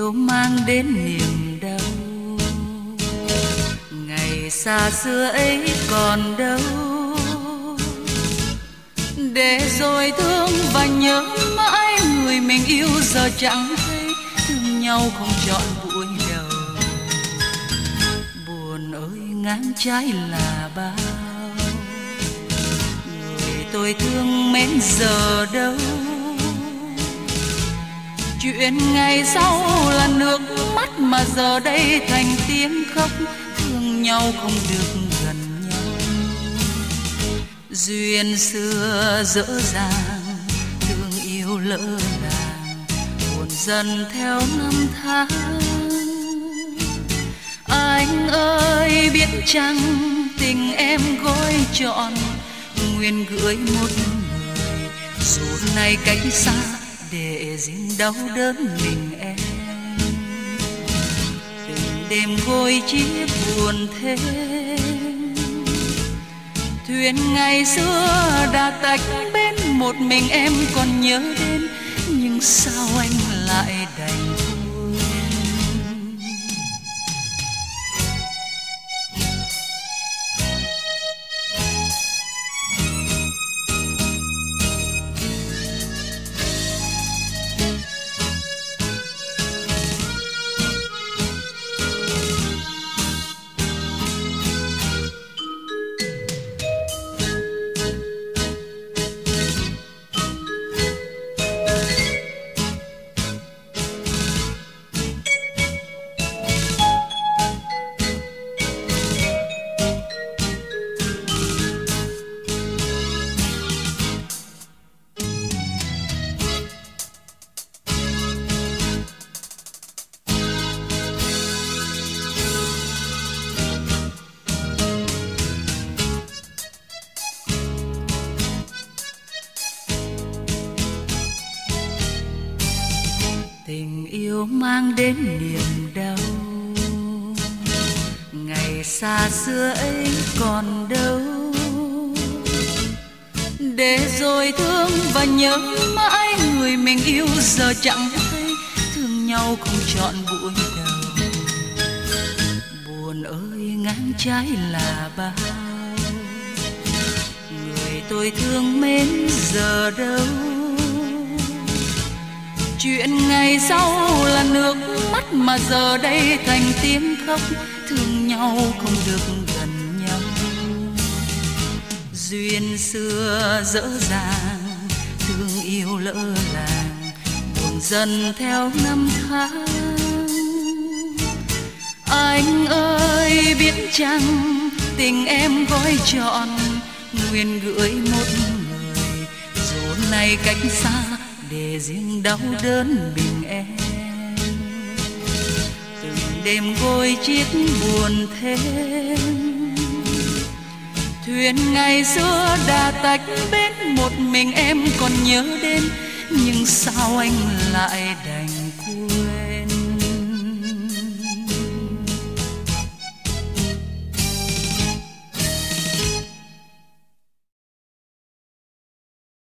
yêu mang đến niềm đau, ngày xa xưa ấy còn đâu, để rồi thương và nhớ mãi người mình yêu giờ chẳng thấy, thương nhau không chọn buổi đầu. Buồn ơi ngang trái là bao, người tôi thương mến giờ đâu, chuyện ngày sau là nước mắt mà giờ đây thành tiếng khóc, thương nhau không được gần nhau. Duyên xưa dở dàng, thương yêu lỡ làng, buồn dần theo năm tháng. Anh ơi biết chăng tình em gói trọn, nguyện gửi một người dù nay cách xa, để riêng đau đớn mình em. Từng đêm gối chiếc buồn thêm, thuyền ngày xưa đã tách bên một mình em còn nhớ đến, nhưng sao anh lại đành quên. Tình yêu mang đến niềm đau, ngày xa xưa ấy còn đâu, để rồi thương và nhớ mãi người mình yêu giờ chẳng thấy, thương nhau không chọn buổi đầu. Buồn ơi ngang trái là bao, người tôi thương mến giờ đâu, chuyện ngày sau là nước mắt mà giờ đây thành tiếng khóc, thương nhau không được gần nhau. Duyên xưa dở dàng, thương yêu lỡ làng, buồn dần theo năm tháng. Anh ơi biết chăng tình em gói trọn, nguyện gửi một người dù nay cách xa, để riêng đau đớn mình em. Từng đêm gối chiếc buồn thêm, thuyền ngày xưa đã tách bên một mình em còn nhớ đến, nhưng sao anh lại đành quên.